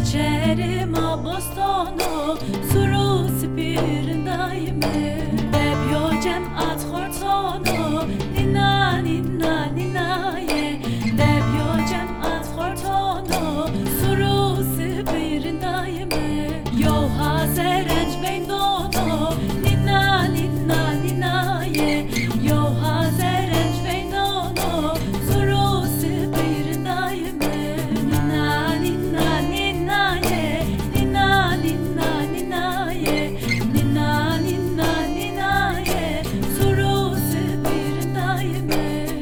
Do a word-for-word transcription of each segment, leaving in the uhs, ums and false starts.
Cerim abostono suru spirindayım Debyo cem at hortono Nina nina nina ye Debyo cem at hortono suru spirindayım Yo hazerenç beynono Nina nina nina ye Yo hazerenç beynono suru spirindayım Nina nina nina ye Nina nina nina ye Nina nina nina ye suru spirindayım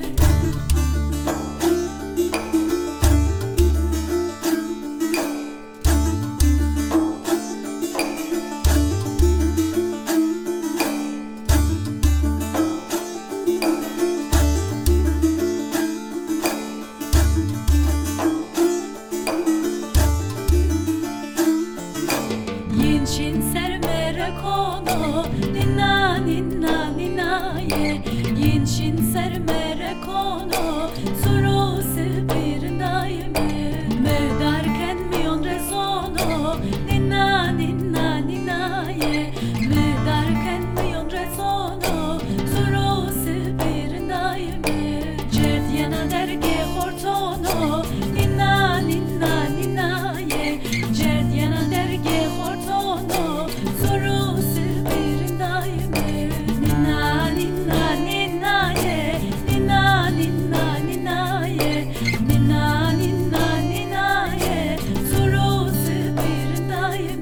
Yinçin sermere kono Nina nina nina ye Yinçin sermere kono Suru spirindayım Müdarken miyon rezono Nina nina nina ye Müdarken miyon rezono Suru spirindayım Cert yana derge hortono Nina nina nina ye Cert yana derge hortono Suru spirindayım Nina nina nina ye Nina nina nina ye Nina nina nina ye Suru spirindayım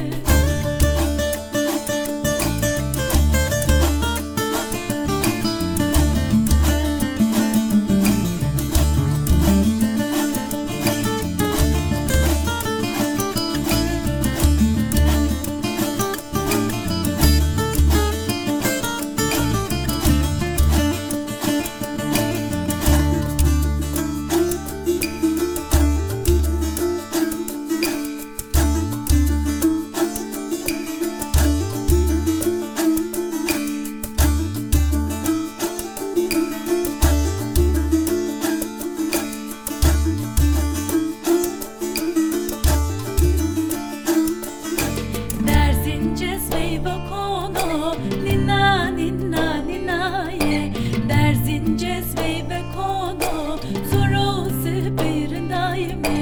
Derzin cezveyi kono Nina nina nina ye Derzin cezveyi kono Suru spirindayım